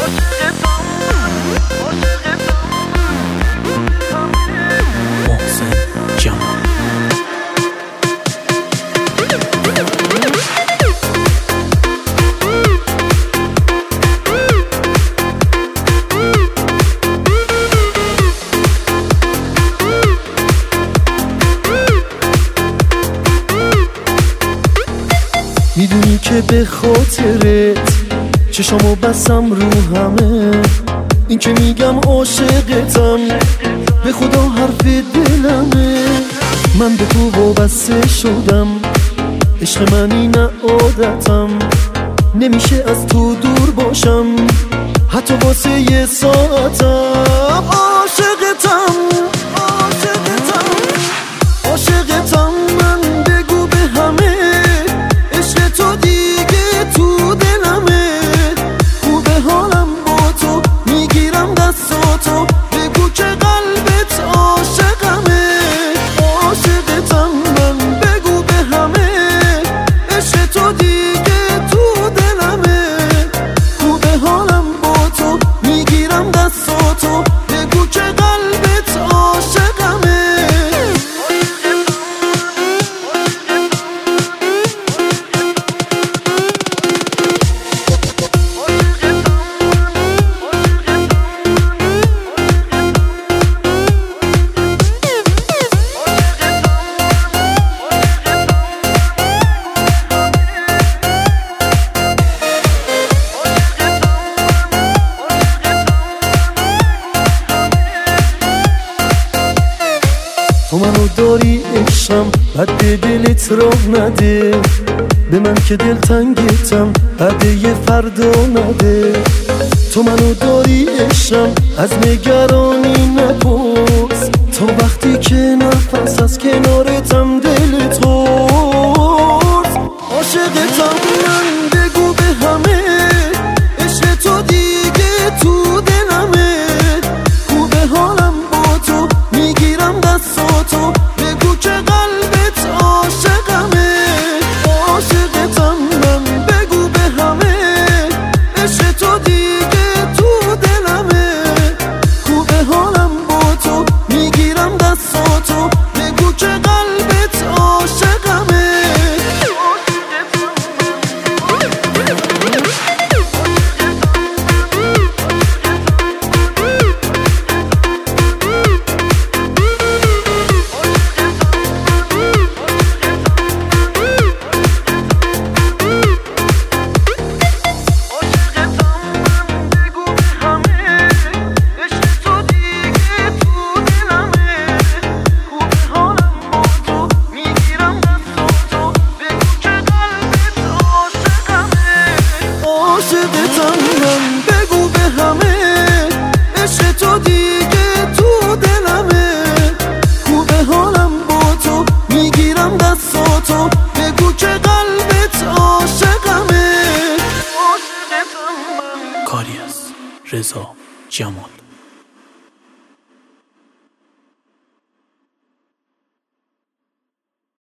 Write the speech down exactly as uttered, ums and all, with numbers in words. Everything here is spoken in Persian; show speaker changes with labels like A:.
A: محسن جمال.
B: میدونی که به خاطرت چشامو بسم رو همه، این که میگم عاشقتم به خدا حرف دلمه. من به تو وابسته شدم، عشق منی نه عادتم، نمیشه از تو دور باشم حتی واسه یه ساعتم. عاشقتم عاشقتم عاشقتم من، بگو به همه عشق تو دیگه تو دلمه. خوبه حالم با تو، میگیرم دستاتو، بگو که قلبت عاشقمه. عاشقتم من، بگو به همه عشق تو دیگه تو دلمه. خوبه حالم با تو، میگیرم دستاتو، بگو که قلبت عاشقمه. تو منو داری عشقم، بد به دلت راه نده، به من که دل تنگتم بعد یه فردا نده. تو منو داری عشقم، از نگرانی نپرس، تا وقتی که نفس از کنارتم دلت خورد. عاشقتم من، بگو به همه عشق تو دیگه تو دلمه. خوبه حالم با تو، میگیرم دستاتو، بگو که قلبت عاشقمه. عاشقتم من، بگو به همه عشق تو دیگه تو دلمه. خوبه حالم با تو، میگیرم دستاتو، بگو که قلبت عاشقمه. عاشقتم من، بگو به همه عشق تو دیگه تو دلمه. خوبه حالم با تو، میگیرم دستاتو، بگو که قلبت عاشقمه.
A: کاری از رضا جمال.